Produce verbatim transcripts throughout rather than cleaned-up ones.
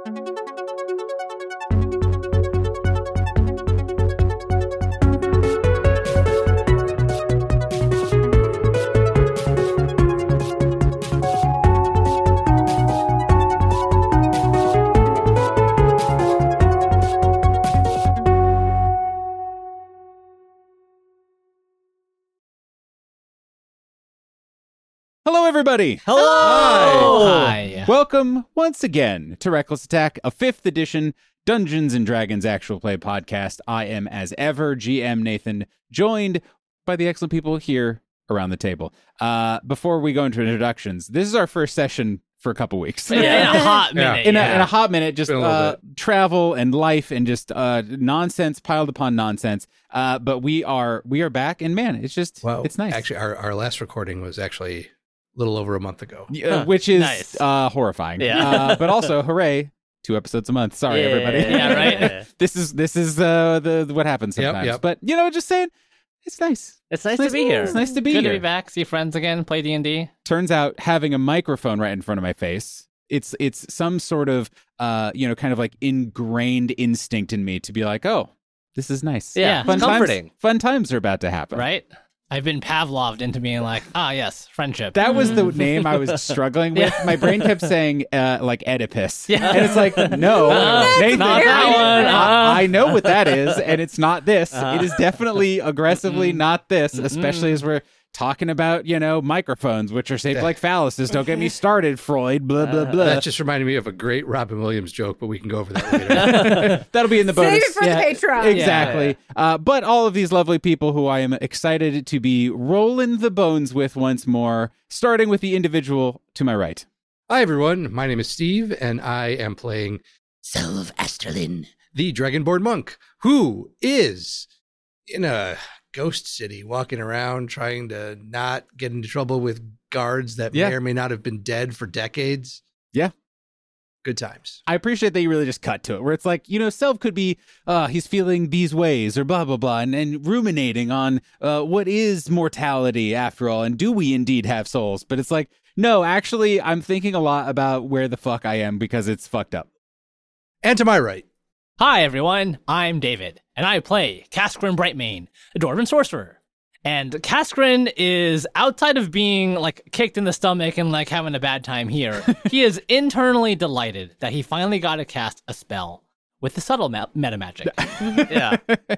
Hello, everybody. Hello. Hi. Hi. Welcome once again to Reckless Attack, a fifth edition Dungeons and Dragons actual play podcast. I am, as ever, G M Nathan, joined by the excellent people here around the table. Uh, before we go into introductions, this is our first session for a couple weeks. Yeah, in a hot minute. In, yeah. a, in a hot minute, just uh, travel and life and just uh, nonsense piled upon nonsense. Uh, but we are we are back, and man, it's just well, it's nice. Actually, our, our last recording was actually a little over a month ago, uh, which is nice. uh, horrifying. Yeah. uh, but also, hooray! Two episodes a month. Sorry, yeah, everybody. Yeah, right. this is this is uh, the what happens sometimes. Yep, yep. But you know, just saying, it's nice. It's nice, It's to be here. It's nice to be Good here. to be back. See friends again. Play D and D. Turns out, having a microphone right in front of my face, it's it's some sort of uh, you know, kind of like ingrained instinct in me to be like, oh, this is nice. Yeah, fun it's times, comforting. Fun times are about to happen. Right. I've been Pavloved into being like, ah, yes, friendship. That was the name I was struggling with. Yeah. My brain kept saying uh, like Oedipus. Yeah. And it's like, no, Uh, Nathan, not that I, one. I- Uh. I know what that is, and it's not this. Uh. It is definitely aggressively Mm-mm. not this, Mm-mm. especially as we're talking about, you know, microphones, which are shaped Yeah. like phalluses. Don't get me started, Freud, blah, blah, Uh, blah. That just reminded me of a great Robin Williams joke, but we can go over that later. That'll be in the bonus. Save it for Yeah. the Patreon. Exactly. Yeah, Uh, but all of these lovely people who I am excited to be rolling the bones with once more, starting with the individual to my right. Hi, everyone. My name is Steve, and I am playing Selv Astralin, the Dragonborn monk, who is in a ghost city, walking around trying to not get into trouble with guards that Yeah. may or may not have been dead for decades. Yeah. Good times. I appreciate that you really just cut to it, where it's like, you know, Selv could be, uh, he's feeling these ways or blah, blah, blah, and, and ruminating on uh, what is mortality after all, and do we indeed have souls? But it's like, no, actually, I'm thinking a lot about where the fuck I am because it's fucked up. And to my right, Hi, everyone. I'm David, and I play Kaskrin Brightmane, a Dwarven sorcerer. And Kaskrin is, outside of being, like, kicked in the stomach and, like, having a bad time here, he is internally delighted that he finally got to cast a spell with the subtle ma- meta magic. Yeah.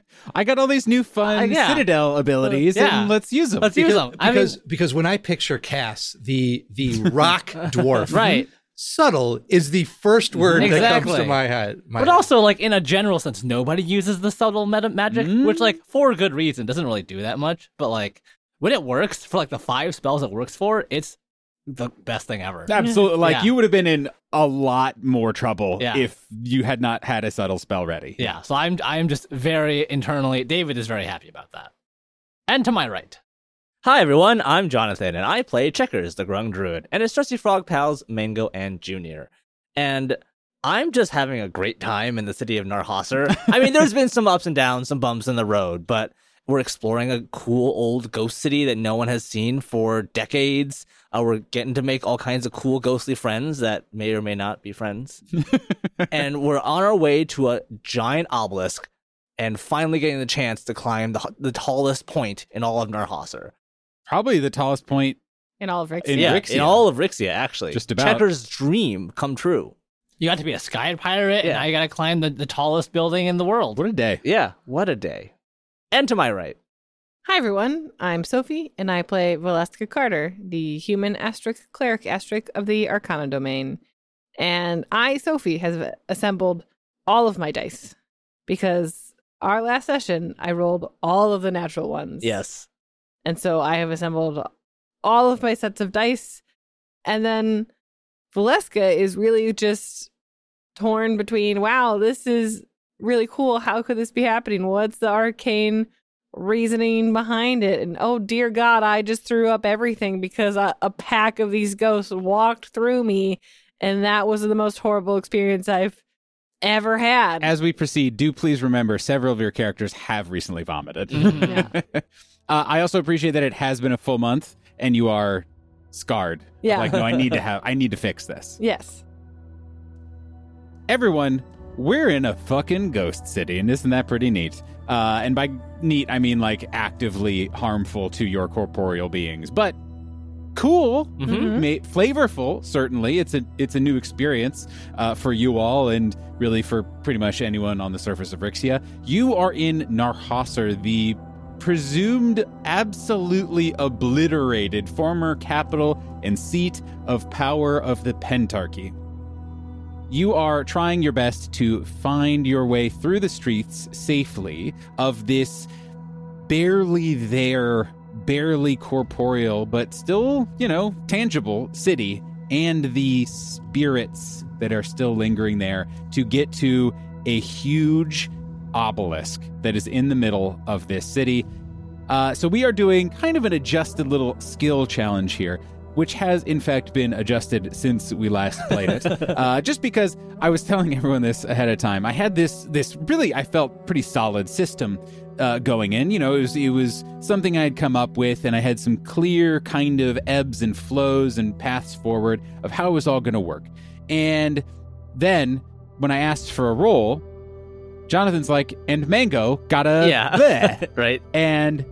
I got all these new fun Uh, yeah. Citadel abilities, Yeah. and let's use them. Let's use because, them. I because, mean, because when I picture Cass, the the rock dwarf, right. subtle is the first word that comes Exactly. to my head. My But head. also, like, in a general sense, nobody uses the subtle meta magic, Mm. which, like, for good reason, doesn't really do that much. But, like, when it works, for, like, the five spells it works for, it's the best thing ever. Absolutely. Like, Yeah. you would have been in a lot more trouble Yeah. if you had not had a subtle spell ready. Yeah, so I'm I'm just very internally, David is very happy about that. And to my right. Hi everyone, I'm Jonathan, and I play Checkers, the Grung Druid, and his trusty frog pals, Mango and Junior. And I'm just having a great time in the city of Narhasser. I mean, there's been some ups and downs, some bumps in the road, but we're exploring a cool old ghost city that no one has seen for decades. Uh, we're getting to make all kinds of cool ghostly friends that may or may not be friends. And we're on our way to a giant obelisk and finally getting the chance to climb the, the tallest point in all of Narhasser. Probably the tallest point. In all of Rick's. In yeah, Rixia. in all of Rixia, actually. Just about. Checker's dream come true. You got to be a sky pirate, Yeah. and now you got to climb the, the tallest building in the world. What a day. Yeah, what a day. And to my right. Hi, everyone. I'm Sophie, and I play Valeska Carter, the human asterisk cleric asterisk of the Arcana domain. And I, Sophie, has assembled all of my dice because our last session, I rolled all of the natural ones. Yes. And so I have assembled all of my sets of dice. And then Valeska is really just torn between, wow, this is really cool. How could this be happening? What's the arcane reasoning behind it? And oh, dear God, I just threw up everything because a, a pack of these ghosts walked through me. And that was the most horrible experience I've ever had. As we proceed, do please remember several of your characters have recently vomited. Yeah. uh, I also appreciate that it has been a full month and you are scarred. Yeah. Like, no, I need to have, I need to fix this. Yes. everyone, we're in a fucking ghost city, and isn't that pretty neat? Uh, and by neat, I mean like actively harmful to your corporeal beings, but cool, Mhm. ma- flavorful. Certainly, it's a it's a new experience uh, for you all, and really for pretty much anyone on the surface of Rixia. You are in Narhasser, the presumed absolutely obliterated former capital and seat of power of the Pentarchy. You are trying your best to find your way through the streets safely of this barely there, barely corporeal, but still, you know, tangible city, and the spirits that are still lingering there to get to a huge obelisk that is in the middle of this city. Uh, so we are doing kind of an adjusted little skill challenge here, which has in fact been adjusted since we last played it. uh, just because I was telling everyone this ahead of time. I had this this really, I felt, pretty solid system uh, going in. You know, it was, it was something I had come up with, and I had some clear kind of ebbs and flows and paths forward of how it was all going to work. And then when I asked for a roll, Jonathan's like, and Mango got a Yeah. bleh. Right? And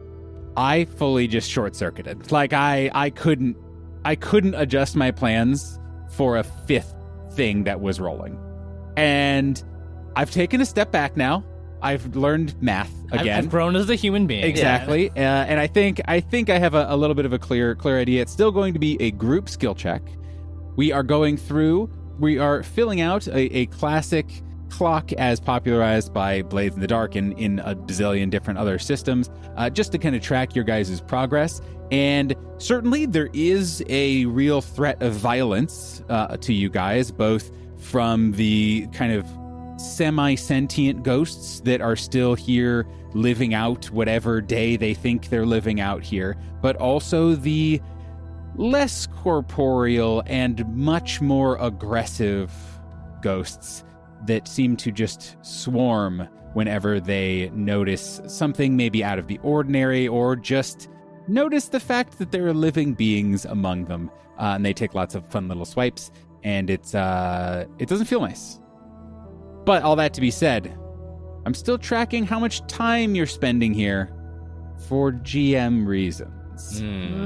I fully just short-circuited. Like I, I couldn't, I couldn't adjust my plans for a fifth thing that was rolling. And I've taken a step back now. I've learned math I've- again. I've grown as a human being. Exactly, uh, and I think I think I have a, a little bit of a clear clear idea. It's still going to be a group skill check. We are going through. We are filling out a, a classic clock as popularized by Blades in the Dark and in a bazillion different other systems, uh, just to kind of track your guys' progress. And certainly there is a real threat of violence uh, to you guys, both from the kind of semi-sentient ghosts that are still here living out whatever day they think they're living out here, but also the less corporeal and much more aggressive ghosts that seem to just swarm whenever they notice something maybe out of the ordinary, or just notice the fact that there are living beings among them. Uh, and they take lots of fun little swipes, and it's uh, it doesn't feel nice. But all that to be said, I'm still tracking how much time you're spending here for G M reasons.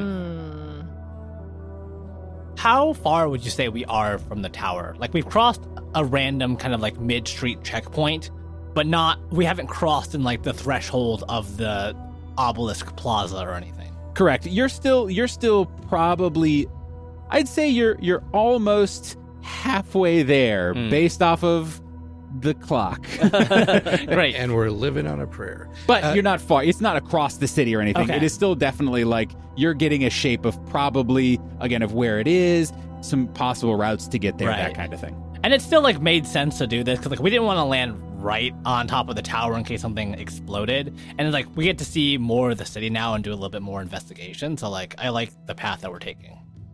Mm. How far would you say we are from the tower? Like, we've crossed a random kind of like mid-street checkpoint, but not, we haven't crossed in like the threshold of the obelisk plaza or anything. Correct. You're still you're still probably, I'd say you're you're almost halfway there Mm. based off of the clock. Great. And we're living on a prayer. But Uh, you're not far. It's not across the city or anything. Okay. It is still definitely like you're getting a shape of probably, again, of where it is, some possible routes to get there, that Right. kind of thing. And it still like made sense to do this because like we didn't want to land right on top of the tower in case something exploded. And like we get to see more of the city now and do a little bit more investigation. So like I like the path that we're taking.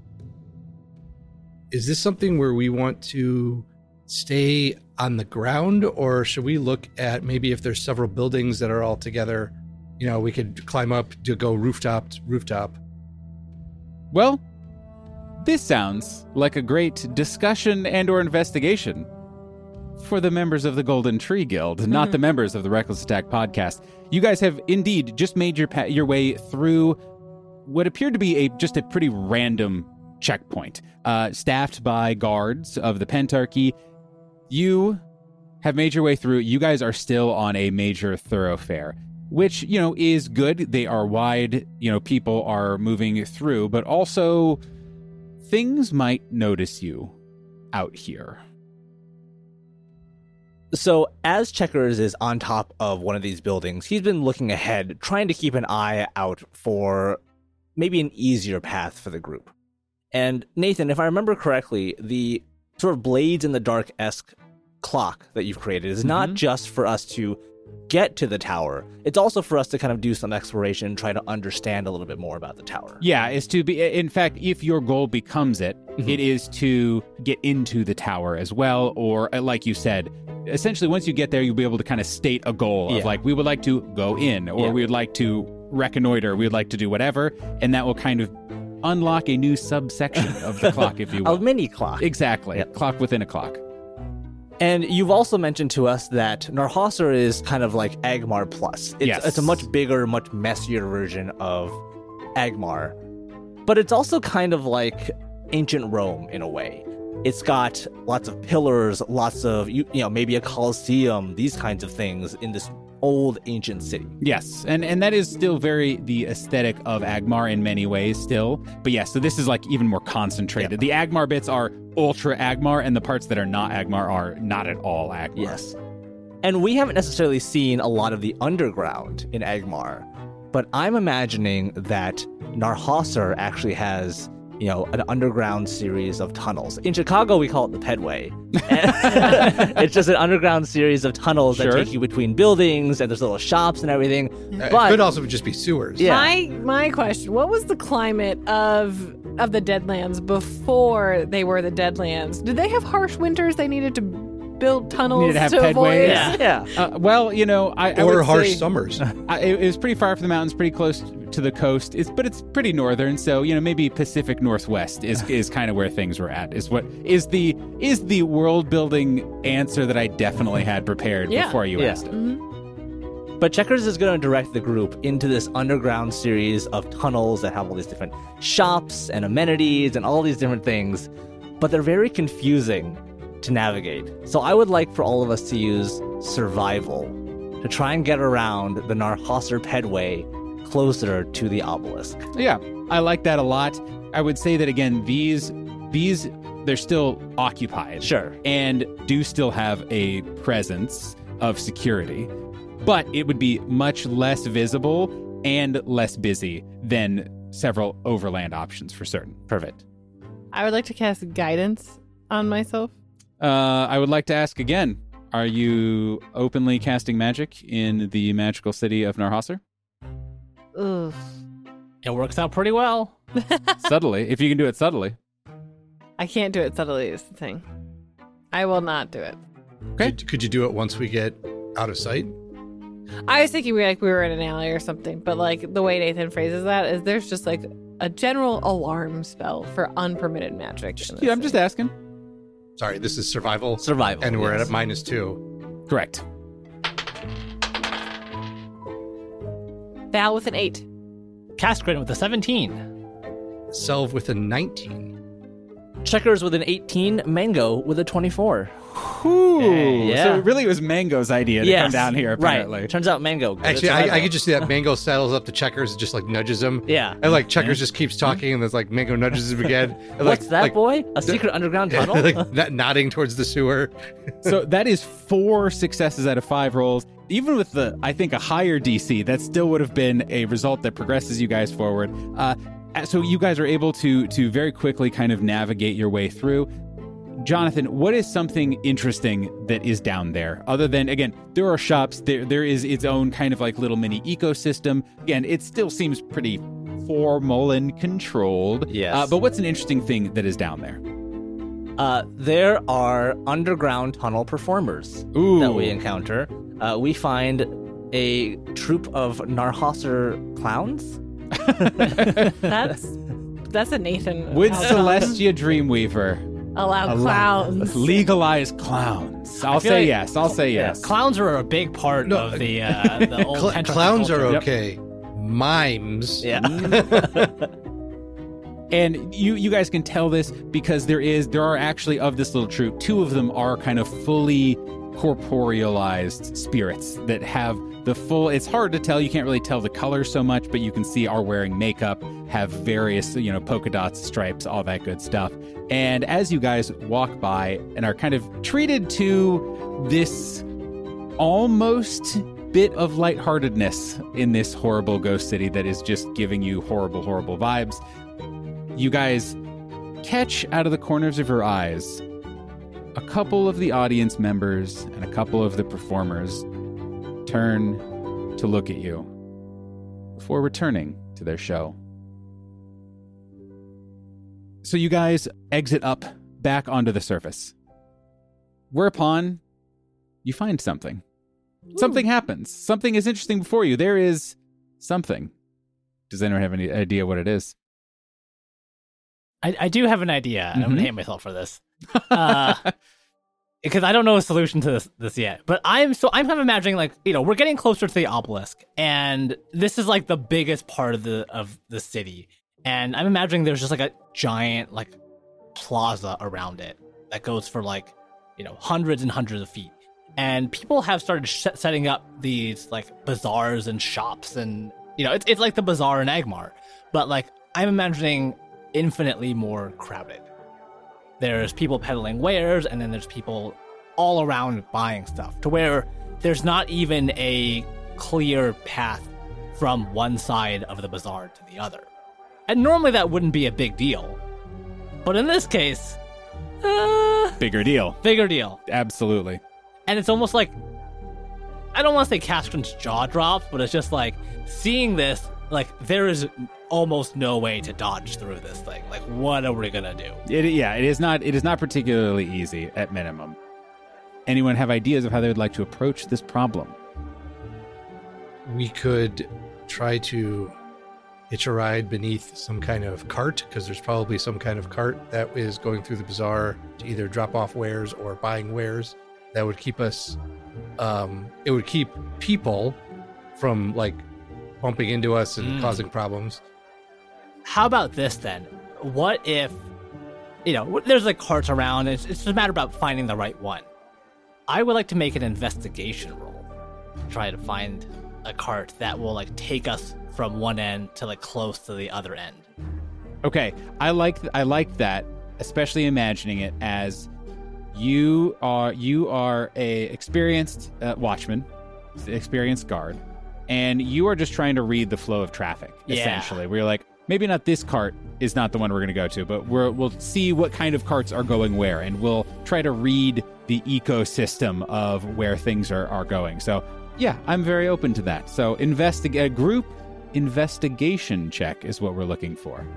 Is this something where we want to stay on the ground, or should we look at maybe if there's several buildings that are all together, you know, we could climb up to go rooftop to rooftop? Well, this sounds like a great discussion and or investigation for the members of the Golden Tree Guild, not the members of the Reckless Attack podcast. You guys have indeed just made your pa- your way through what appeared to be a just a pretty random checkpoint, uh, staffed by guards of the Pentarchy. You have made your way through. You guys are still on a major thoroughfare, which, you know, is good. They are wide, you know, people are moving through, but also things might notice you out here. So, as Checkers is on top of one of these buildings, he's been looking ahead, trying to keep an eye out for maybe an easier path for the group. And Nathan, if I remember correctly, the sort of Blades in the Dark-esque clock that you've created is not Mhm. just for us to get to the tower. It's also for us to kind of do some exploration, try to understand a little bit more about the tower. Yeah, is to be, in fact, if your goal becomes it, Mhm. it is to get into the tower as well, or uh, like you said, essentially once you get there, you'll be able to kind of state a goal of Yeah. like, we would like to go in, or Yeah. we would like to reconnoiter, we would like to do whatever, and that will kind of unlock a new subsection of the clock, if you will. A mini clock. Exactly. Yep. Clock within a clock. And you've also mentioned to us that Narhasser is kind of like Agmar Plus. It's, Yes. it's a much bigger, much messier version of Agmar. But it's also kind of like ancient Rome in a way. It's got lots of pillars, lots of, you, you know, maybe a Colosseum, these kinds of things in this old ancient city. Yes, and and that is still very the aesthetic of Agmar in many ways still. But yes, so this is like even more concentrated. The Agmar bits are ultra Agmar, and the parts that are not Agmar are not at all Agmar. Yes. And we haven't necessarily seen a lot of the underground in Agmar, but I'm imagining that Narhasser actually has, you know, an underground series of tunnels. In Chicago, we call it the Pedway. It's just an underground series of tunnels Sure. that take you between buildings, and there's little shops and everything. Uh, But it could also just be sewers. Yeah. My my question: what was the climate of of the Deadlands before they were the Deadlands? Did they have harsh winters? They needed to build tunnels Needed to have avoid. pedways. yeah, yeah. Uh, well, you know, I, I Or would harsh say, summers. I, it was pretty far from the mountains, pretty close to the coast. It's but it's pretty northern, so you know maybe Pacific Northwest is is kind of where things were at. Is what is the is the world building answer that I definitely had prepared Yeah. before you Yeah. asked it. But Checkers is going to direct the group into this underground series of tunnels that have all these different shops and amenities and all these different things, but they're very confusing to navigate. So I would like for all of us to use survival to try and get around the Narhasser Pedway closer to the obelisk. Yeah, I like that a lot. I would say that again, these these they're still occupied. Sure. And do still have a presence of security, but it would be much less visible and less busy than several overland options for certain. Perfect. I would like to cast guidance on myself. Uh, I would like to ask again, are you openly casting magic in the magical city of Narhasser? Ugh. It works out pretty well. Subtly, if you can do it subtly. I can't do it subtly. Is the thing. I will not do it. Okay. Could, could you do it once we get out of sight? I was thinking we like we were in an alley or something, but like the way Nathan phrases that is there's just like a general alarm spell for unpermitted magic. in this Yeah, I'm just thing. asking. Sorry, this is survival. Survival. And we're yes. at minus two. Correct. Val with an eight. Kaskrin with a seventeen. Selv with a nineteen. Checkers with an eighteen, Mango with a twenty-four. Ooh, Yeah. So really it was Mango's idea to come down here, apparently. Right. Turns out Mango. good at Actually, I, I survival. could just see that Mango saddles up to Checkers and just like nudges him. Yeah. And like Checkers just keeps talking and there's like Mango nudges him again. And, like, What's that, like, boy? A secret underground tunnel? like n- nodding towards the sewer. So that is four successes out of five rolls. Even with the, I think, a higher D C, that still would have been a result that progresses you guys forward. Uh, so you guys are able to to very quickly kind of navigate your way through. Jonathan, what is something interesting that is down there? Other than, again, there are shops, there there is its own kind of like little mini ecosystem. Again, it still seems pretty formal and controlled. Yes. Uh, but what's an interesting thing that is down there? Uh, there are underground tunnel performers Ooh. that we encounter. Uh, we find a troupe of Narhasser clowns. That's that's a Nathan. Would outcome. Celestia Dreamweaver allow allow- clowns? legalize clowns? I'll feel say like- yes. I'll say yes. Clowns are a big part No, of the uh, the old Cl- Tentacles clowns are culture. okay. Mimes. Yeah. And you you guys can tell this because there is there are actually of this little troop, two of them are kind of fully corporealized spirits that have the full, it's hard to tell, you can't really tell the colors so much, but you can see are wearing makeup, have various, you know, polka dots, stripes, all that good stuff. And as you guys walk by and are kind of treated to this almost bit of lightheartedness in this horrible ghost city that is just giving you horrible, horrible vibes, you guys catch out of the corners of your eyes a couple of the audience members and a couple of the performers turn to look at you before returning to their show. So you guys exit up back onto the surface. Whereupon you find something. Something happens. Something is interesting before you. There is something. Does anyone have any idea what it is? I, I do have an idea. I'm Mhm. gonna hate myself for this. Uh, because I don't know a solution to this, this yet. But I'm so I'm kind of imagining like, you know, we're getting closer to the obelisk, and this is like the biggest part of the of the city. And I'm imagining there's just like a giant like plaza around it that goes for like, you know, hundreds and hundreds of feet. And people have started sh- setting up these like bazaars and shops, and you know, it's it's like the bazaar in Agmar, but like I'm imagining infinitely more crowded. There's people peddling wares, and then there's people all around buying stuff, to where there's not even a clear path from one side of the bazaar to the other. And normally that wouldn't be a big deal. But in this case, uh, Bigger deal. bigger deal. Absolutely. And it's almost like, I don't want to say Kaskrin's jaw drops, but it's just like, seeing this, like, there is almost no way to dodge through this thing. Like, what are we gonna do? It, yeah, it is not. It is not particularly easy at minimum. Anyone have ideas of how they would like to approach this problem? We could try to hitch a ride beneath some kind of cart, because there's probably some kind of cart that is going through the bazaar to either drop off wares or buying wares. That would keep us. Um, it would keep people from like bumping into us and Mm. causing problems. How about this then? What if, you know, there's like carts around, it's, it's just a matter about finding the right one. I would like to make an investigation roll. Try to find a cart that will like take us from one end to like close to the other end. Okay, I like I like that, especially imagining it as you are you are a experienced uh, watchman, experienced guard, and you are just trying to read the flow of traffic. Yeah. Essentially, where you're like, maybe not this cart is not the one we're going to go to, but we're, we'll see what kind of carts are going where, and we'll try to read the ecosystem of where things are, are going. So, yeah, I'm very open to that. So, investig- a group investigation check is what we're looking for.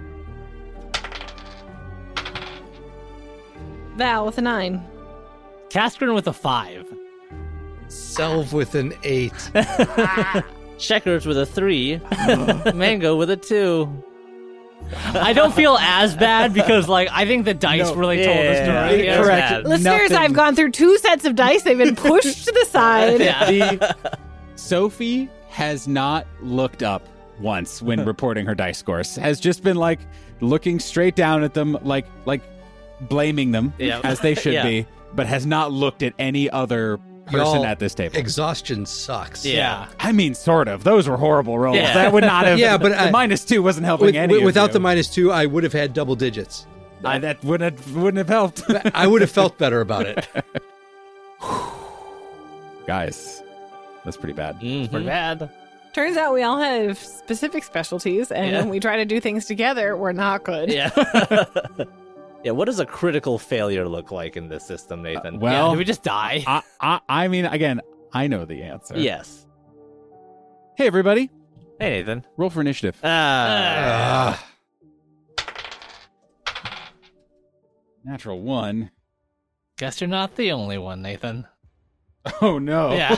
Val with a nine. Kaskrin with a five. Selv with an eight. Checkers with a three. Mango with a two. I don't feel as bad because, like, I think the dice No, really told the yeah, story. yeah, correct. bad. Listeners, Nothing- I've gone through two sets of dice. They've been pushed to the side. Yeah. The- Sophie has not looked up once when reporting her dice scores. Has just been like looking straight down at them, like like blaming them Yeah. as they should Yeah. be, but has not looked at any other person Y'all, at this table. Exhaustion sucks. Yeah. I mean, sort of. Those were horrible rolls. Yeah. That would not have. Yeah, but the I- minus two wasn't helping With, any. with- of without you. the minus two, I would have had double digits. I, that wouldn't have, wouldn't have helped. I would have felt better about it. Guys, that's pretty bad. Mhm. Pretty bad. Turns out we all have specific specialties, and Yeah. when we try to do things together, we're not good. Yeah. Yeah, what does a critical failure look like in this system, Nathan? Uh, well- yeah, do we just die? I, I, I mean, again, I know the answer. Yes. Hey, everybody, Hey, Nathan. roll for initiative. Ah. Ah, Natural one. Guess you're not the only one, Nathan. Oh no. Yeah.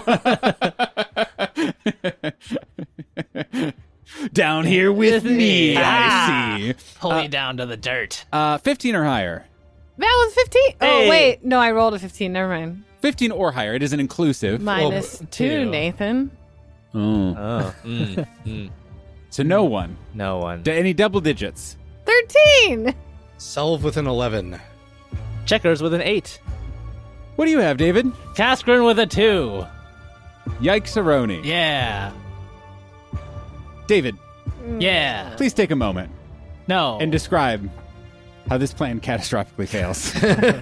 Down here with me, Ah. I see. Pull Uh, me down to the dirt. Uh, fifteen or higher. Val was fifteen. Oh, Hey. wait. No, I rolled a fifteen. Never mind. fifteen or higher. It is an inclusive. Minus two, two. Nathan. Oh. Oh. Mm, mm. So no one. No one. D- any double digits. thirteen. Selv with an eleven. Checkers with an eight. What do you have, David? Kaskrin with a two. Yikes-a-roni. Yeah. David, Yeah. please take a moment No. and describe how this plan catastrophically fails.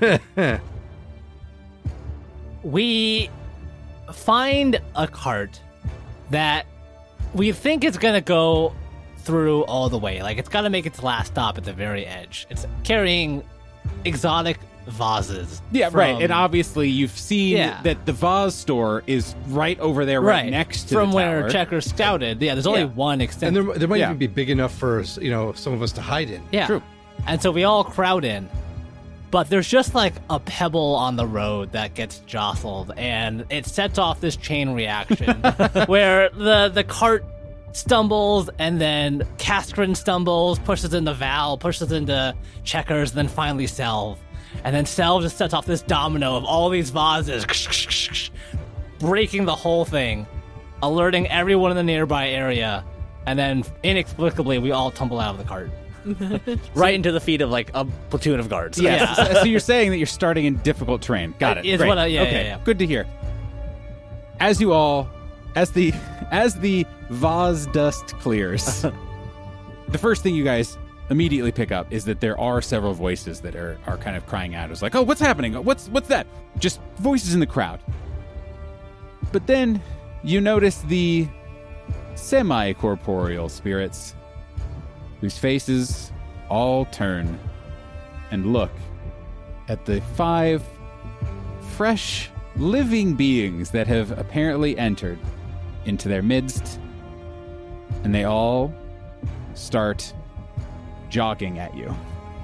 we find a cart that we think is going to go through all the way. Like, it's got to make its last stop at the very edge. It's carrying exotic vases. Yeah, from- right. And obviously, you've seen Yeah. that the vase store is right over there, right, next to from the where tower. Checker scouted. Yeah, there's only Yeah. one And extension. there, there might Yeah. even be big enough for you know some of us to hide in. yeah. True. And so we all crowd in. But there's just like a pebble on the road that gets jostled, and it sets off this chain reaction where the the cart stumbles, and then Kaskrin stumbles, pushes into Val, pushes into Checkers, then finally Selv. and then Selv just sets off this domino of all these vases, breaking the whole thing, alerting everyone in the nearby area, and then inexplicably we all tumble out of the cart. Right into the feet of like a platoon of guards. Yes. Yeah. so, so you're saying that you're starting in difficult terrain. Got it. Is Great. what I- yeah, okay. yeah, yeah. Good to hear. As you all, as the as the vase dust clears, the first thing you guys immediately pick up is that there are several voices that are are kind of crying out. It's like, oh, what's happening? What's what's that? Just voices in the crowd. But then you notice the semi-corporeal spirits whose faces all turn and look at the five fresh, living beings that have apparently entered into their midst, and they all start jogging at you.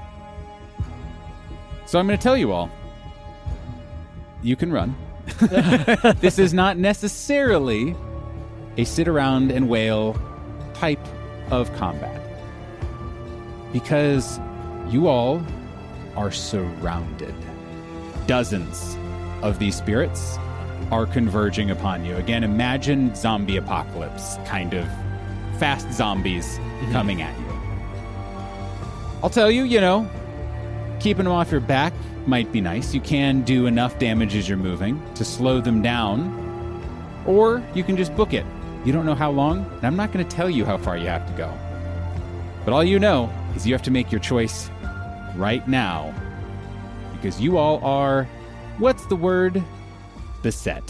So I'm going to tell you all, you can run. This is not necessarily a sit around and wail type of combat, because you all are surrounded. Dozens of these spirits are converging upon you. Again, imagine zombie apocalypse, kind of fast zombies coming at you. I'll tell you, you know, keeping them off your back might be nice. You can do enough damage as you're moving to slow them down, or you can just book it. You don't know how long, and I'm not going to tell you how far you have to go. But all you know is you have to make your choice right now, because you all are, what's the word? Beset.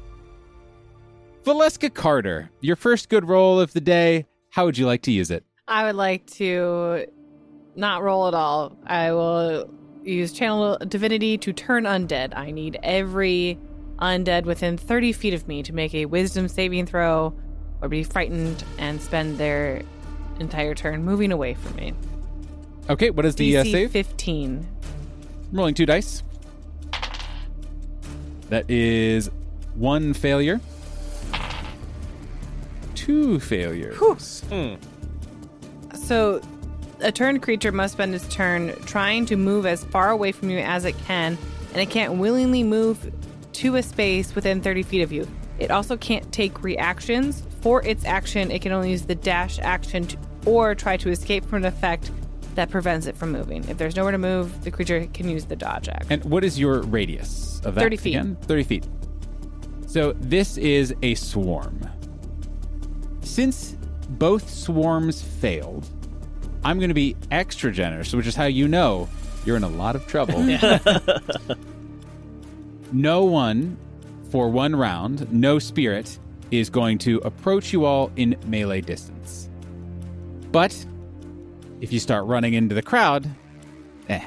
Valeska Carter, your first good roll of the day. How would you like to use it? I would like to not roll at all. I will use Channel Divinity to turn undead. I need every undead within thirty feet of me to make a wisdom saving throw or be frightened and spend their entire turn moving away from me. Okay, what is the uh, D C save? fifteen. I'm rolling two dice. That is one failure. Two failures. Hmm. So, a turned creature must spend its turn trying to move as far away from you as it can, and it can't willingly move to a space within thirty feet of you. It also can't take reactions. For its action, it can only use the dash action to, or try to escape from an effect that prevents it from moving. If there's nowhere to move, the creature can use the dodge action. And what is your radius of that? thirty feet. Again? thirty feet. So this is a swarm. Since both swarms failed, I'm going to be extra generous, which is how you know you're in a lot of trouble. No one, for one round, no spirit, is going to approach you all in melee distance. But if you start running into the crowd, eh.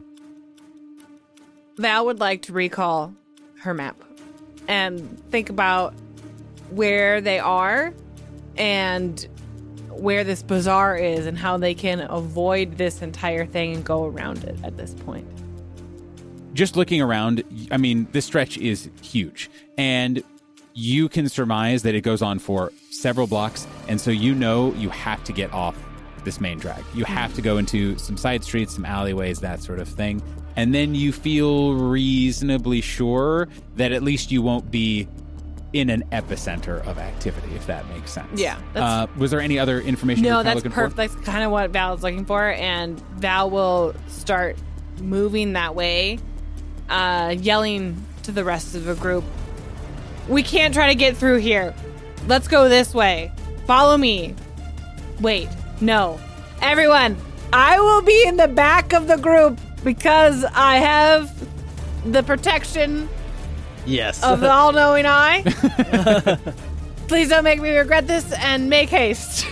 Val would like to recall her map and think about where they are and where this bazaar is and how they can avoid this entire thing and go around it at this point. Just looking around, I mean, this stretch is huge. And you can surmise that it goes on for several blocks. And so you know you have to get off this main drag. You have to go into some side streets, some alleyways, that sort of thing. And then you feel reasonably sure that at least you won't be in an epicenter of activity, if that makes sense. Yeah, Uh, was there any other information you No, were that's looking perfect. for? That's kind of what Val is looking for. And Val will start moving that way, uh, yelling to the rest of the group, "We can't try to get through here. Let's go this way. Follow me. Wait, no. Everyone, I will be in the back of the group because I have the protection Yes. of the all-knowing eye. Please don't make me regret this and make haste."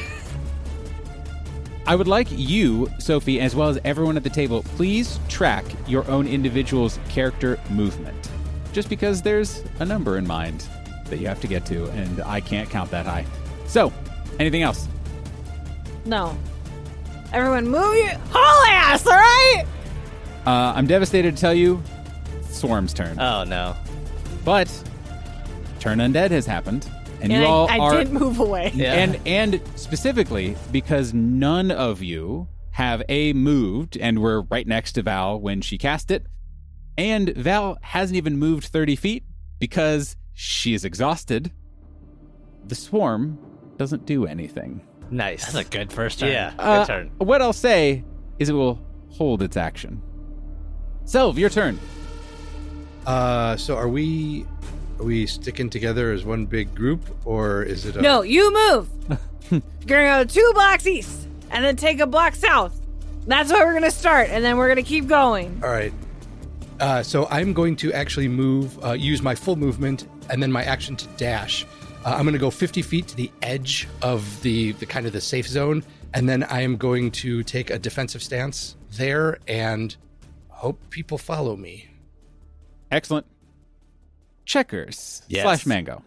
I would like you, Sophie, as well as everyone at the table, please track your own individual's character movement. Just because there's a number in mind that you have to get to, and I can't count that high. So, anything else? No. Everyone move your whole ass, all right? Uh, I'm devastated to tell you, Swarm's turn. Oh no. But, Turn Undead has happened, and, And you I, all I are... did move away. Yeah. And and specifically because none of you have A, moved and were right next to Val when she cast it, And Val hasn't even moved thirty feet because she is exhausted. The swarm doesn't do anything. Nice. That's a good first turn. Yeah, good Uh, turn. What I'll say is it will hold its action. Selv, your turn. Uh, so are we are we sticking together as one big group, or is it a No, you move. You're gonna go two blocks east and then take a block south. That's where we're gonna start, and then we're gonna keep going. All right. Uh, so I'm going to actually move, uh, use my full movement, and then my action to dash. Uh, I'm going to go fifty feet to the edge of the, the kind of the safe zone, and then I am going to take a defensive stance there and hope people follow me. Excellent. Checkers Yes. slash Mango.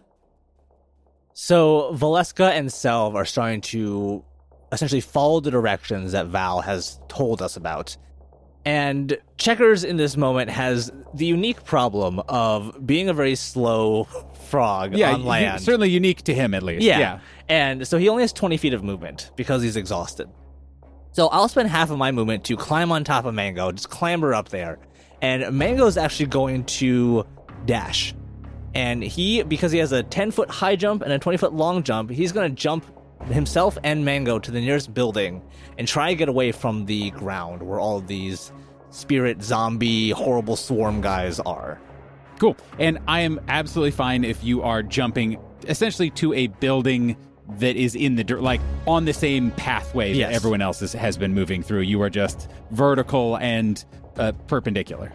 So Valeska and Selv are starting to essentially follow the directions that Val has told us about. And Checkers in this moment has the unique problem of being a very slow frog Yeah, on y- land. certainly unique to him at least. Yeah. yeah. And so he only has twenty feet of movement because he's exhausted. So I'll spend half of my movement to climb on top of Mango, just clamber up there. And Mango's actually going to dash. And he, because he has a ten-foot high jump and a twenty-foot long jump, he's going to jump himself and Mango to the nearest building and try to get away from the ground where all of these spirit, zombie, horrible swarm guys are. Cool. And I am absolutely fine if you are jumping essentially to a building that is in the dirt, like on the same pathway Yes. that everyone else is, has been moving through. You are just vertical and uh, perpendicular.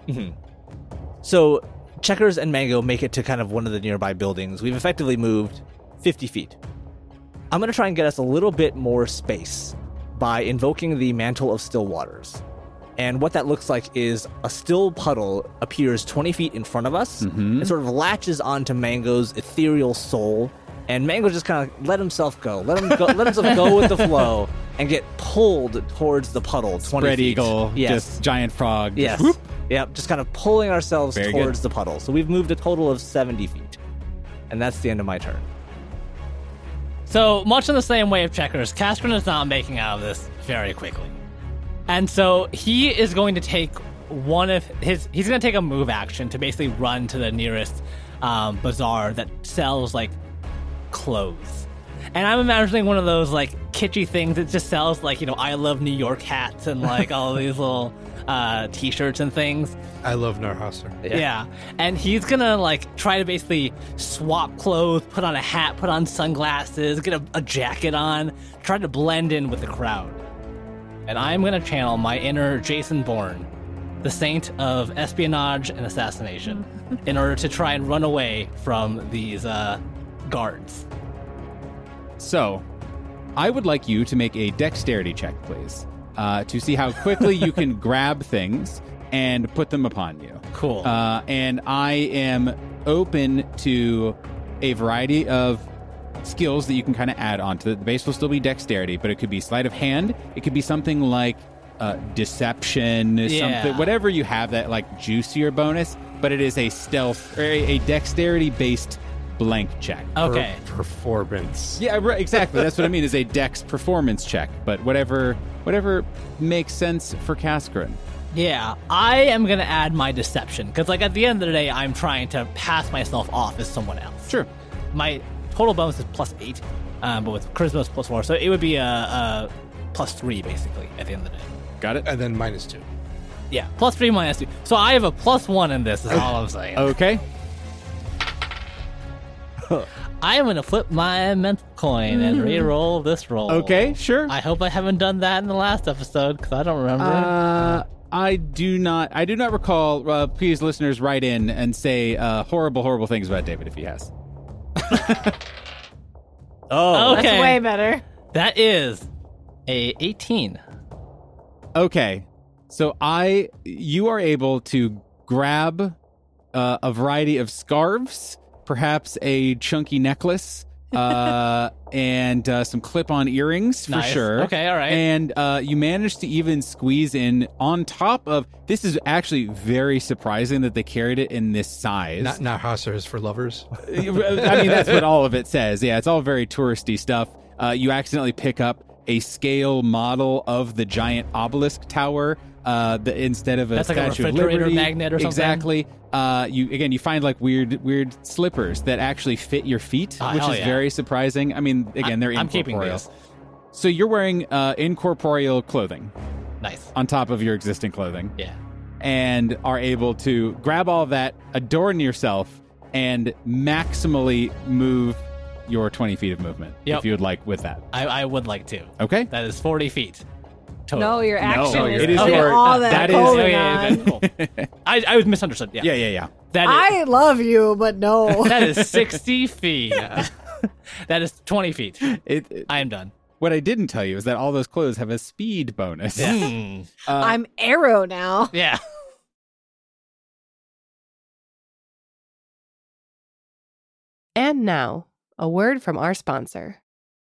So Checkers and Mango make it to kind of one of the nearby buildings. We've effectively moved fifty feet. I'm going to try and get us a little bit more space by invoking the Mantle of Still Waters. And what that looks like is a still puddle appears twenty feet in front of us and sort of latches onto Mango's ethereal soul. And Mango just kind of let himself go, let him go, let himself go with the flow, and get pulled towards the puddle. twenty Spread feet. eagle, yes, just giant frog. yes, Just whoop. yep. Just kind of pulling ourselves Very towards the puddle. So we've moved a total of seventy feet, and that's the end of my turn. So, much in the same way of Checkers, Casperin is not making out of this very quickly. And so he is going to take one of his, he's going to take a move action to basically run to the nearest um, bazaar that sells, like, clothes. And I'm imagining one of those, like, kitschy things that just sells, like, you know, I love New York hats and, like, all these little uh, t-shirts and things. I love Narhasser. Yeah. And he's gonna like try to basically swap clothes, put on a hat, put on sunglasses, get a, a jacket on, try to blend in with the crowd. And I'm gonna channel my inner Jason Bourne, the saint of espionage and assassination, in order to try and run away from these uh, guards. So, I would like you to make a dexterity check, please, uh, to see how quickly you can grab things and put them upon you. Cool. Uh, and I am open to a variety of skills that you can kind of add onto it. The base will still be dexterity, but it could be sleight of hand. It could be something like uh, deception, Yeah. something, whatever you have that like juicier bonus. But it is a stealth or a, a dexterity-based blank check. Okay. Per- performance. Yeah, right, exactly. That's what I mean. Is a dex performance check, but whatever, whatever makes sense for Cascarin. Yeah, I am gonna add my deception because, like, at the end of the day, I'm trying to pass myself off as someone else. Sure. My total bonus is plus eight, um, but with charisma is plus four, so it would be a, a plus three basically at the end of the day. Got it. And then minus two. Yeah, plus three minus two. So I have a plus one in this. Is all I'm saying. Okay. I am gonna flip my mental coin and re-roll this roll. Okay. Sure. I hope I haven't done that in the last episode because I don't remember. Uh, I do not. I do not recall. Uh, please, listeners, write in and say uh, horrible, horrible things about David if he has. Oh, Okay. That's way better. That is a eighteen. Okay, so I, you are able to grab uh, a variety of scarves, perhaps a chunky necklace, uh, and uh, some clip-on earrings for Nice. sure. Okay, all right. And uh, you managed to even squeeze in on top of. This is actually very surprising that they carried it in this size. Not Narhasser is for lovers. I mean, that's what all of it says. Yeah, it's all very touristy stuff. Uh, you accidentally pick up a scale model of the giant obelisk tower Uh, the, instead of a That's like a Statue of refrigerator Liberty, magnet or something? Exactly. Uh, you again, you find like weird, weird slippers that actually fit your feet, Oh, which hell is yeah. very surprising. I mean, again, they're I'm keeping incorporeal. these. So you're wearing uh, incorporeal clothing Nice. on top of your existing clothing, Yeah. and are able to grab all of that, adorn yourself, and maximally move your twenty feet of movement, Yep. if you would like with that. I, I would like to. Okay? That is forty feet. Total. No, your action No, is it is putting your- all that, that is- clothing Oh, yeah, yeah, on. yeah, cool. I, I was misunderstood. Yeah. Yeah, yeah, yeah. That is, I love you, but no. that is sixty feet. That is twenty feet. It, it- I am done. what I didn't tell you is that all those clothes have a speed bonus. Hmm. Uh, I'm Arrow now. Yeah. And now, a word from our sponsor.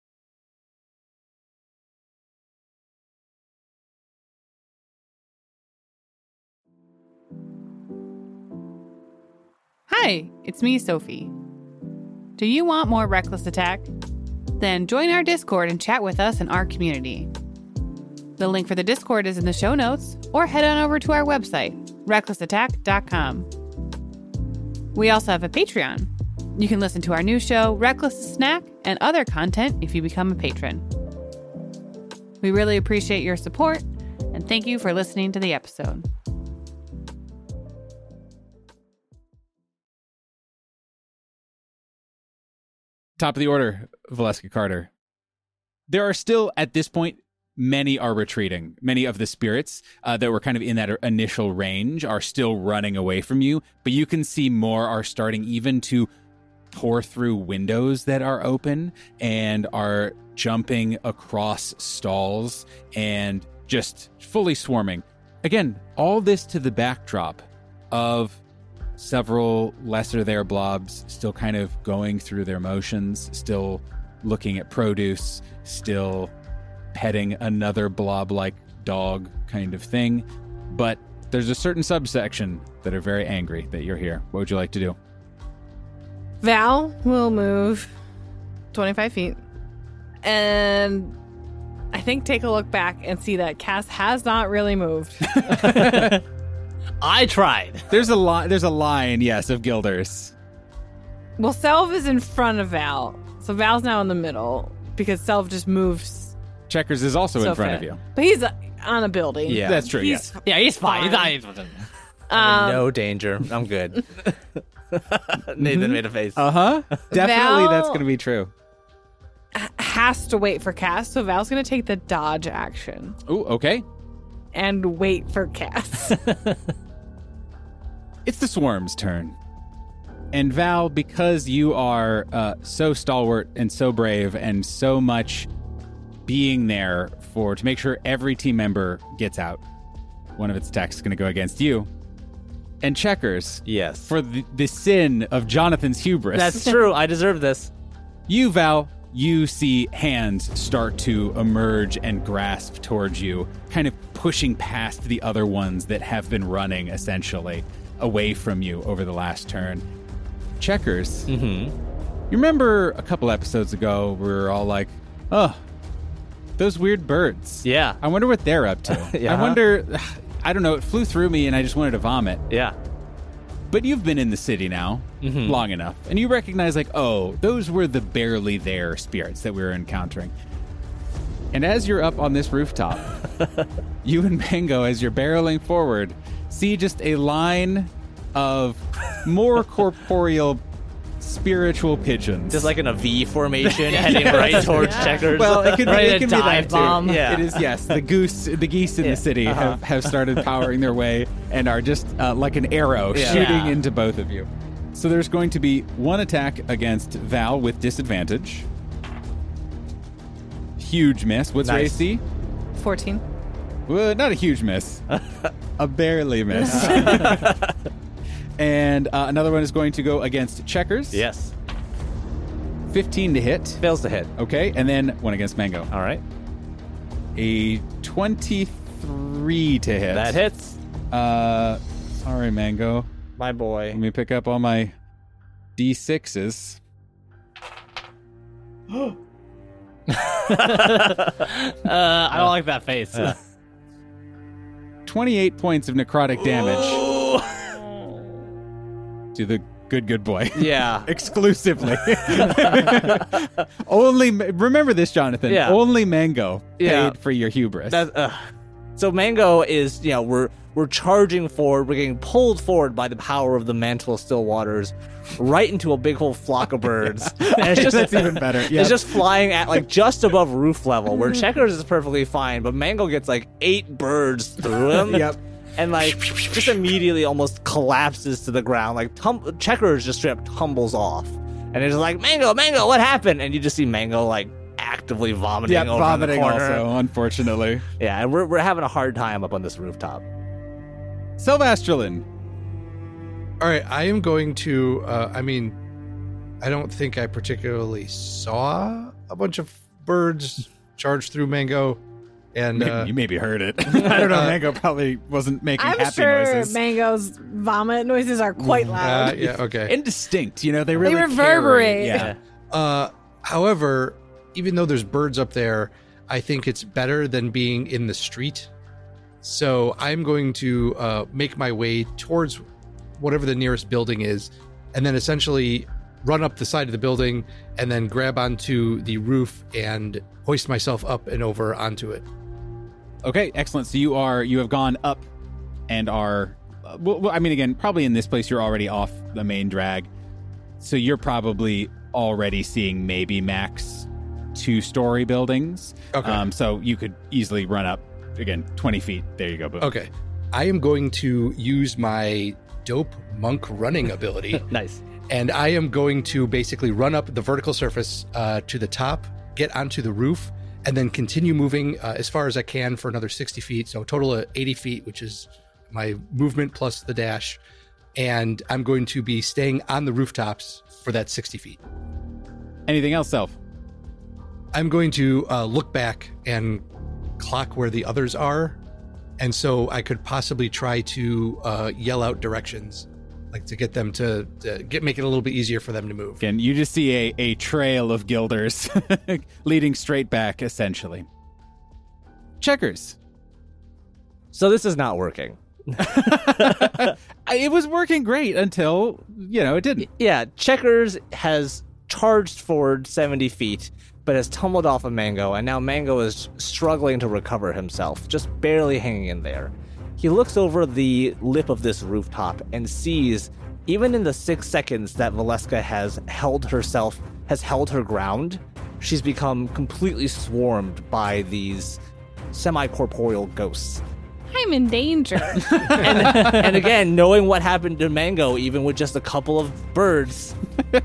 Hi, it's me, Sophie. Do you want more Reckless Attack? Then join our Discord and chat with us in our community. The link for the Discord is in the show notes, or head on over to our website, reckless attack dot com. We also have a Patreon. You can listen to our new show, Reckless Snack, and other content if you become a patron. We really appreciate your support, and thank you for listening to the episode. Top of the order, Valeska Carter. There are still, at this point, many are retreating. Many of the spirits uh, that were kind of in that initial range are still running away from you, but you can see more are starting even to pour through windows that are open and are jumping across stalls and just fully swarming. Again, all this to the backdrop of several lesser there blobs still kind of going through their motions, still looking at produce, still petting another blob-like dog kind of thing. But there's a certain subsection that are very angry that you're here. What would you like to do? Val will move twenty-five feet and I think take a look back and see that Cass has not really moved. I tried. There's a li- There's a line, yes, of Guilders. Well, Selv is in front of Val. So Val's now in the middle because Selv just moves Checkers is also so in front fast. of you. But he's uh, on a building. Yeah. That's true, He's, yes. Yeah, he's fine. Fine. He's not. um, no danger. I'm good. Nathan made a face. Uh-huh. Definitely Val- that's going to be true. has to wait for Cass. So Val's going to take the dodge action Ooh, okay. and wait for Cass. It's the swarm's turn. And Val, because you are uh, so stalwart and so brave and so much being there for to make sure every team member gets out, one of its attacks is going to go against you. And Checkers, Yes. for the, the sin of Jonathan's hubris, That's true. I deserve this. you, Val, you see hands start to emerge and grasp towards you, kind of pushing past the other ones that have been running, essentially, away from you over the last turn. Checkers, Mm-hmm. you remember a couple episodes ago we were all like, oh, those weird birds. Yeah. I wonder what they're up to. Yeah. I wonder, I don't know, it flew through me and I just wanted to vomit. Yeah. But you've been in the city now Mhm. long enough, and you recognize, like, oh, those were the barely there spirits that we were encountering. And as you're up on this rooftop, you and Mango, as you're barreling forward, see just a line of more corporeal, spiritual pigeons. Just like in a V formation, heading right towards Checkers. well, it could be, Ready it to can be dive that too. bomb. Yeah. It is, yes. The goose, the geese in Yeah. the city Uh-huh. have, have started powering their way and are just uh, like an arrow Yeah. shooting Yeah. into both of you. So there's going to be one attack against Val with disadvantage. Huge miss. What's your A Nice. C? fourteen. Well, not a huge miss. A barely miss. And uh, another one is going to go against Checkers. Yes. fifteen to hit. Fails to hit. Okay, and then one against Mango. All right. A twenty-three to hit. That hits. Uh, sorry, Mango. My boy. Let me pick up all my D sixes. Uh, I don't like that face. twenty-eight points of necrotic damage to the good, good boy. Yeah. Exclusively. Only, remember this, Jonathan. Yeah. Only Mango paid Yeah. for your hubris. That, uh, so Mango is, you know, we're we're charging forward. We're getting pulled forward by the power of the Mantle of Still Waters, right into a big whole flock of birds. And it's just That's even better. Yeah. It's just flying at like just above roof level, where Checkers is perfectly fine, but Mango gets like eight birds through him. Yep. And like just immediately almost collapses to the ground. Like tum- Checkers just straight up tumbles off, and it's like, Mango, Mango, what happened? And you just see Mango like actively vomiting Yep, over vomiting in the corner. also, unfortunately. Yeah, and we're we're having a hard time up on this rooftop. Sylvasterlin. All right, I am going to. Uh, I mean, I don't think I particularly saw a bunch of birds charge through Mango, and Maybe- uh, you maybe heard it. I don't know. Mango probably wasn't making I'm happy sure noises. Mango's vomit noises are quite loud. uh, yeah, okay. Indistinct, you know, they really reverberate. carry. Yeah. Uh, however, even though there's birds up there, I think it's better than being in the street. So I'm going to uh, make my way towards whatever the nearest building is, and then essentially run up the side of the building and then grab onto the roof and hoist myself up and over onto it. Okay, excellent. So you are you have gone up and are uh, well, well, I mean, again, probably in this place you're already off the main drag, so you're probably already seeing maybe max two-story buildings. Okay. Um, so you could easily run up again twenty feet. There you go. Boom. Okay. I am going to use my dope monk running ability. Nice. And I am going to basically run up the vertical surface uh, to the top, get onto the roof, and then continue moving uh, as far as I can for another sixty feet. So a total of eighty feet, which is my movement plus the dash. And I'm going to be staying on the rooftops for that sixty feet. Anything else, Self? I'm going to uh, look back and clock where the others are. And so I could possibly try to uh, yell out directions, like to get them to, to get make it a little bit easier for them to move. Again, you just see a, a trail of guilders leading straight back, essentially. Checkers. So this is not working. It was working great until, you know, it didn't. Yeah, Checkers has charged forward seventy feet, but has tumbled off of Mango, and now Mango is struggling to recover himself, just barely hanging in there. He looks over the lip of this rooftop and sees, even in the six seconds that Valeska has held herself, has held her ground, she's become completely swarmed by these semi-corporeal ghosts. I'm in danger. and, and again, knowing what happened to Mango, even with just a couple of birds,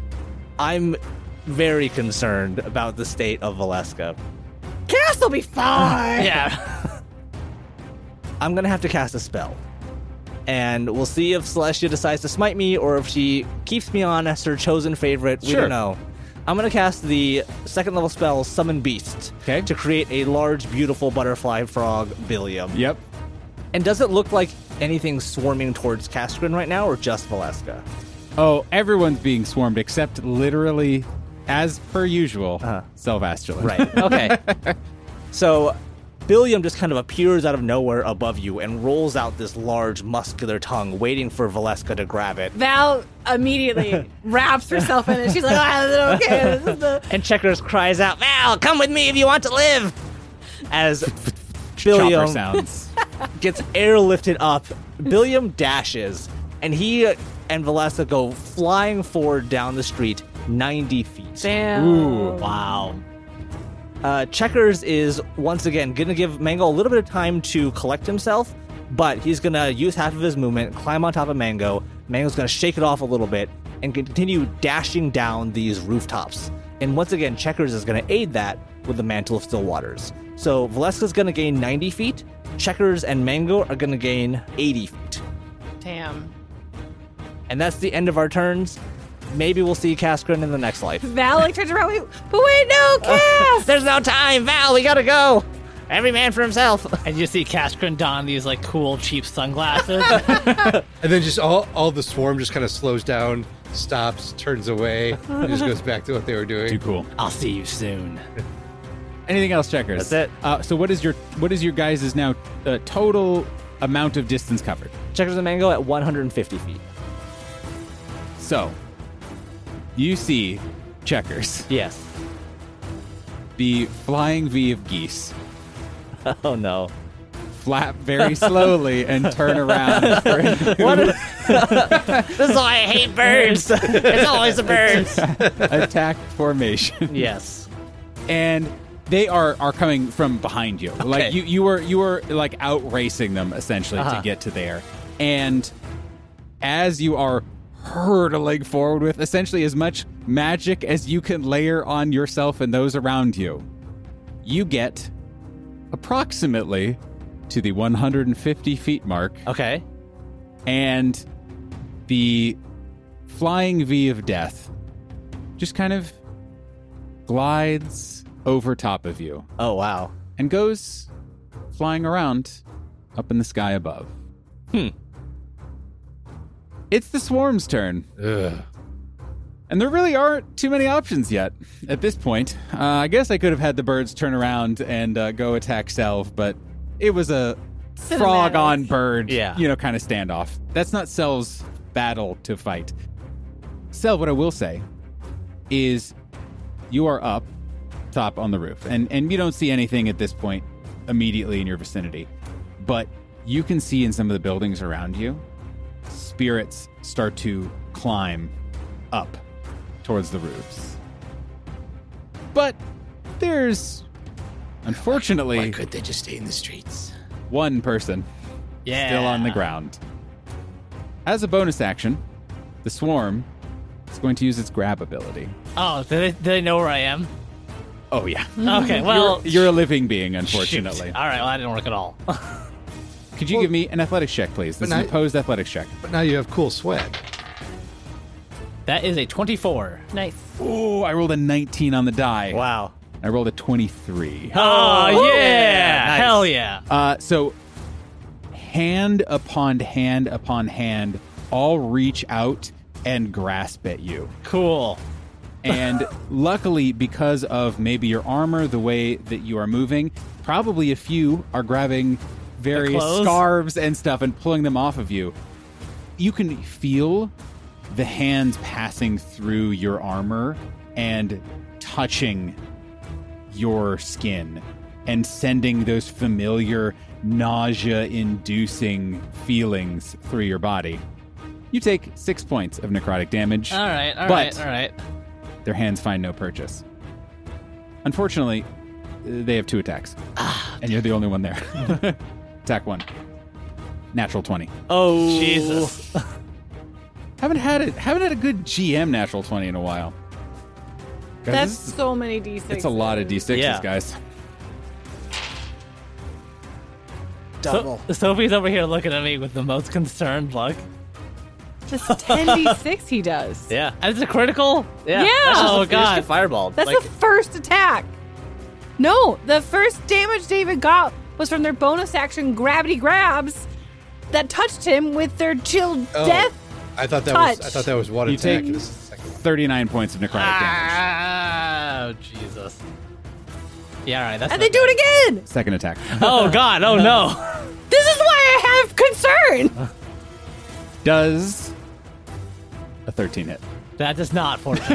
I'm very concerned about the state of Valeska. Cass will be fine. Yeah. I'm going to have to cast a spell. And we'll see if Celestia decides to smite me or if she keeps me on as her chosen favorite. We Sure. don't know. I'm going to cast the second level spell, Summon Beast, Okay. to create a large, beautiful butterfly frog, Billiam. Yep. And does it look like anything swarming towards Kaskrin right now, or just Valeska? Oh, everyone's being swarmed except literally, as per usual, Uh-huh. Sylvasterlin. Right. Okay. So, Billiam just kind of appears out of nowhere above you and rolls out this large, muscular tongue, waiting for Valeska to grab it. Val immediately wraps herself in it. She's like, "Ah, is it okay? This is the And Checkers cries out, "Val, come with me if you want to live!" As Chopper Billiam sounds. gets airlifted up, Billiam dashes, and he and Valeska go flying forward down the street ninety feet. damn." Ooh. Wow. Uh, Checkers is once again going to give Mango a little bit of time to collect himself, but he's going to use half of his movement, climb on top of Mango. Mango's going to shake it off a little bit and continue dashing down these rooftops. And once again, Checkers is going to aid that with the Mantle of Still Waters. So Valeska's going to gain ninety feet. Checkers and Mango are going to gain eighty feet. Damn. And that's the end of our turns. Maybe we'll see Kaskrin in the next life. Val like turns around. Wait, but wait, no, Cass. There's no time, Val. We gotta go. Every man for himself. And you see Kaskrin don these like cool cheap sunglasses. And then just all, all the swarm just kind of slows down, stops, turns away, and just goes back to what they were doing. Too cool. I'll see you soon. Anything else, Checkers? That's it. Uh, so what is your what is your guys' now uh, total amount of distance covered. Checkers and Mango at one hundred fifty feet. So, you see Checkers, Yes. the flying V of geese, Oh no. flap very slowly and turn around for a new What? This is why I hate birds. It's always the birds. attack formation. Yes. And they are are coming from behind you. Like you you were you were like out racing them essentially Uh-huh. to get to there. And as you are hurtling forward with essentially as much magic as you can layer on yourself and those around you, you get approximately to the one hundred fifty feet mark, Okay. and the flying V of death just kind of glides over top of you Oh wow. and goes flying around up in the sky above. Hmm. It's the swarm's turn. Ugh. And there really aren't too many options yet at this point. Uh, I guess I could have had the birds turn around and uh, go attack Selv, but it was a frog on bird, Yeah. you know, kind of standoff. That's not Selv's battle to fight. Selv, what I will say is you are up top on the roof, and, and you don't see anything at this point immediately in your vicinity, but you can see in some of the buildings around you, spirits start to climb up towards the roofs. But there's, unfortunately, Why couldn't they just stay in the streets? one person Yeah. still on the ground. As a bonus action, the swarm is going to use its grab ability. Oh, do they, do they know where I am? Oh, yeah. Okay, well. You're a living being, shoot. unfortunately. All right, well, that didn't work at all. Could you give me an athletics check, please? This is But an not- opposed athletics check. But now you have cool swag. That is a twenty-four. Nice. Oh, I rolled a nineteen on the die. Wow. I rolled a twenty-three. Oh, yeah. Nice. Hell yeah. Uh, so, hand upon hand upon hand, all reach out and grasp at you. Cool. And luckily, because of maybe your armor, the way that you are moving, probably a few are grabbing various clothes? scarves and stuff and pulling them off of you. You can feel the hands passing through your armor and touching your skin and sending those familiar nausea-inducing feelings through your body. You take six points of necrotic damage. All right, all But- right, all right. Their hands find no purchase. Unfortunately, uh, they have two attacks. And you're the only one there. Attack one. Natural twenty. Oh. Jesus. Haven't had it. Haven't had a good G M natural twenty in a while. Guys, That's this is- so many D sixes. it's a lot of D sixes, Yeah. guys. Double. So, Sophie's over here looking at me with the most concerned look. Just ten D six he does. Yeah. And it's a critical? Yeah. Yeah. That's just Oh, a, God. Just a fireball. That's like, the first attack. No, the first damage David got was from their bonus action gravity grabs that touched him with their chill Oh, death. I thought that was I touch. thought that was one You attack. take- This is the second one. thirty-nine points of necrotic damage. Oh, Jesus. Yeah, all right. That's And not they do it again. Second attack. Oh, God. Oh, no. This is why I have concern. Does a thirteen hit. That does not fortune.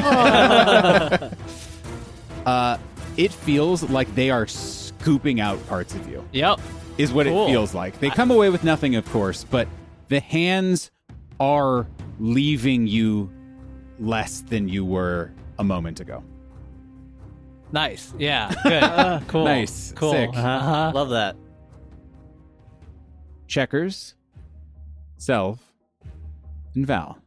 Uh, it feels like they are scooping out parts of you. Yep. Is what Cool. it feels like. They come away with nothing, of course, but the hands are leaving you less than you were a moment ago. Nice. Yeah. Good. cool. Nice. Cool. Sick. uh-huh. Uh-huh. Love that. Checkers, Selv, and Val.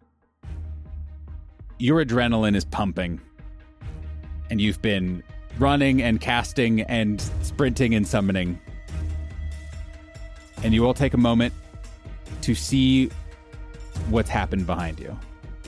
Your adrenaline is pumping, and you've been running and casting and sprinting and summoning. And you all take a moment to see what's happened behind you.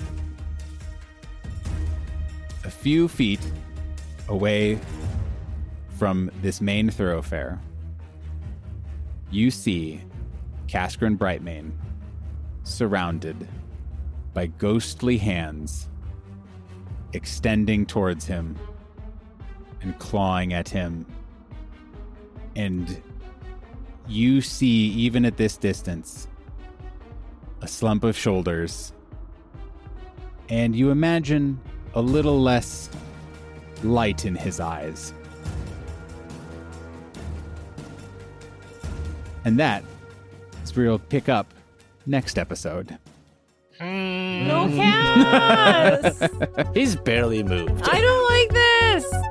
A few feet away from this main thoroughfare, you see Cascarin Brightmane surrounded by ghostly hands extending towards him and clawing at him. And you see, even at this distance, a slump of shoulders. And you imagine a little less light in his eyes. And that is where we'll pick up next episode. No Cass! He's barely moved. I don't like this!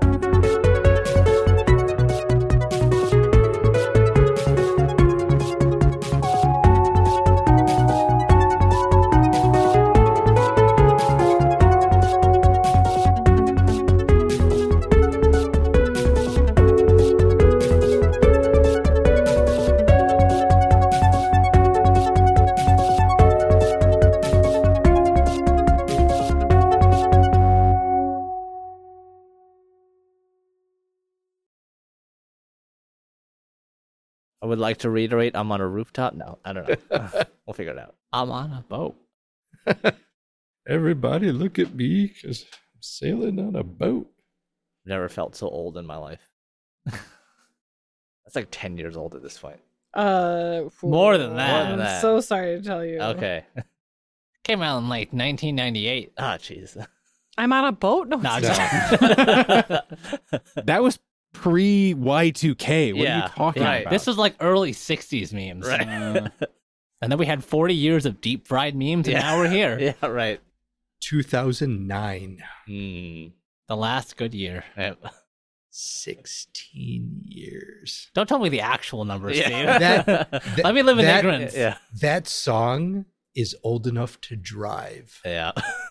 I would like to reiterate, I'm on a rooftop. No, I don't know. We'll figure it out. I'm on a boat. Everybody look at me because I'm sailing on a boat. Never felt so old in my life. That's like ten years old at this point. Uh, More than that. More than I'm that. so sorry to tell you. Okay. Came out in like nineteen ninety-eight. Ah, jeez. I'm on a boat? No, No, it's I'm not. just- That was pre Y two K. What are Yeah, you talking right. about? This was like early sixties memes. Right. Uh, And then we had forty years of deep fried memes, and Yeah. now we're here. Yeah, right. two thousand nine. Hmm. The last good year. Yep. sixteen years. Don't tell me the actual numbers, Yeah. Steve. That- Let me live in that- ignorance. Yeah. That song is old enough to drive. Yeah.